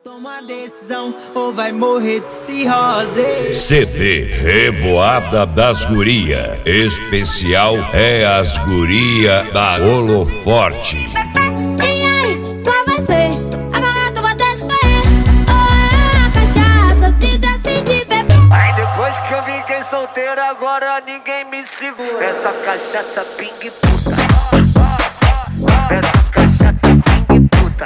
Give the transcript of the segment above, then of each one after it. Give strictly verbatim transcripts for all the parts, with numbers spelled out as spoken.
Toma decisão ou vai morrer de cirrose. C D Revoada das Guria. Especial é as guria da Holoforte. E aí, qual vai ser? Agora tu vai descer. Oh, a cachaça te decide beber. Aí depois que eu fiquei solteiro, agora ninguém me segura. Essa cachaça ping puta. Essa cachaça ping puta.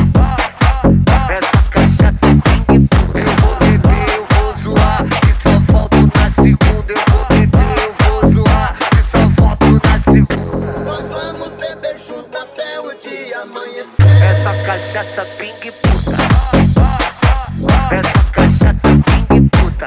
Essa cachaça ping puta. Eu vou beber, eu vou zoar, que só volto na segunda. Eu vou beber, eu vou zoar, que só volto na segunda. Nós vamos beber junto até o dia amanhecer. Essa cachaça ping puta. Essa cachaça ping puta.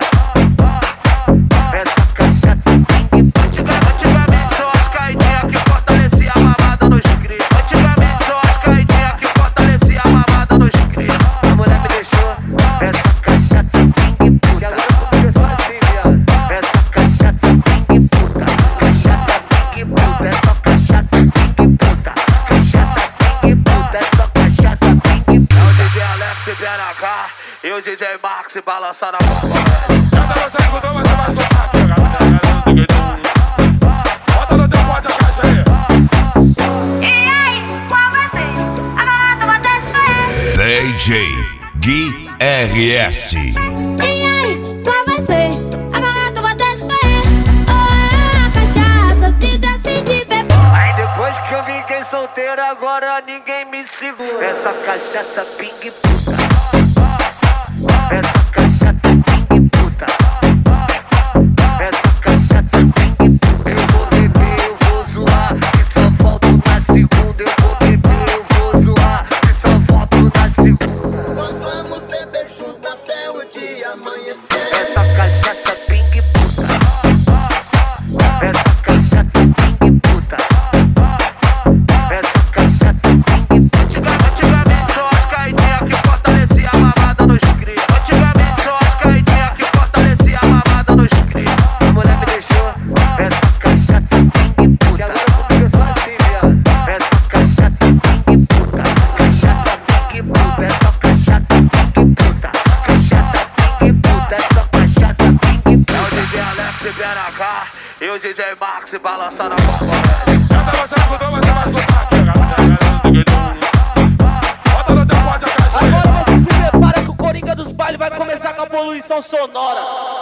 Essa cachaça ping puta. Antigamente só as caidinhas que fortalecia a mamada nos cria. Antigamente só as caidinhas que fortalecia a mamada nos cria. A mulher me deixou. Essa cachaça ping puta. Agora começou assim, viado. Essa cachaça ping puta. Cachaça ping puta. Essa cachaça ping puta. Cachaça ping puta. Essa cachaça ping puta. É o D J Alex e B N H e o D J Max balançando a bomba. Canta você escutou, mas você vai escutar aqui, galera. Bota no teu pote a caixa aí. E aí, qual vai ser? Agora tu vai descer. D J Gui R S. E aí, qual vai ser? Agora tu vai descer. Oh, a cachaça te decide beber. Aí depois que eu fiquei solteiro, agora ninguém me segura. Essa cachaça ping puta. Essa cachaça ping puta. Essa cachaça ping puta. Eu vou beber, eu vou zoar, que só volto na segunda. Eu vou beber, eu vou zoar, que só volto na segunda. Nós vamos beber junto até o dia amanhecer. Essa cachaça ping puta. Essa cachaça ping puta. Essa cachaça ping puta. Antigamente só as caidinhas que fortalecia a mamada nos cria. Antigamente só as caidinhas que fortalecia a mamada nos cria. A mulher me deixou. Essa cachaça ping puta. Agora começou assim, viado. Essa cachaça ping puta. Cachaça ping puta. Essa cachaça ping puta. Cachaça ping puta. Essa cachaça ping puta. É o D J Alex e B N H e o D J Max balançando a bomba. Canta você escutou, mas você vai escutar aqui, galera. Bota no teu pote a caixa aí. Agora você se prepara que o Coringa dos bailes vai começar com a poluição sonora.